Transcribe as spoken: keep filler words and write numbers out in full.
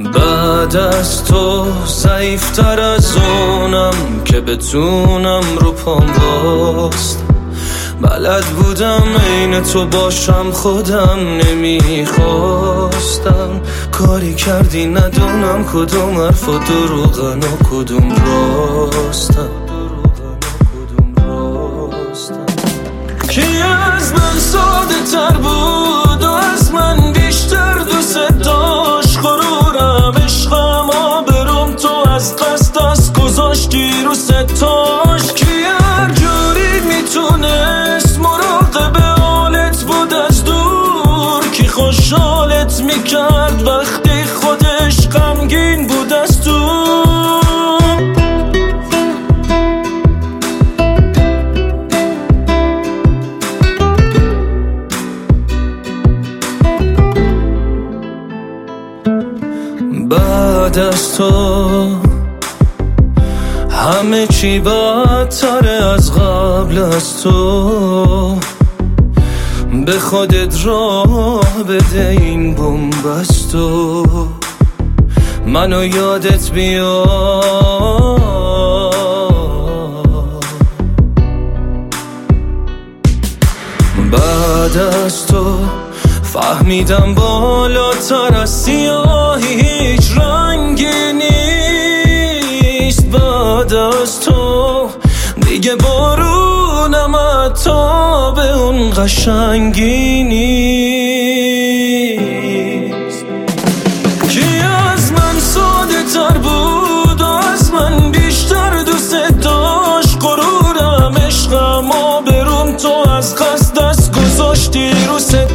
بعد از تو ضعیفتر از اونم که بتونم رو پام باست. بلد بودم عین تو باشم خودم نمیخواستم. کاری کردی ندونم کدوم حرف و دروغن و کدوم راستم. کی از من ساده تر بود و از من بیشتر دوست داشت. غرورم عشقم آبروم تو از قصد از گذاشتی رو ستاش. کی هر جوری میتونست مراقب حالت بود از دور. کی خوشحالت میکرد وقتی خودش غمگین بود از تو. بعد از تو همه چی بدتره از قبل از تو. به خودت راه بده این بنبستو. منو یادت بیاد. بعد از تو فهمیدم بالاتر از سیاهی هیچ رنگی نیست. بعد از تو دیگه بارونم حتی به اون قشنگی نیست. کی از من ساده تر بود و از من بیشتر دوست داشت. غرورم عشقم آبروم تو از قصد از گذاشتی رو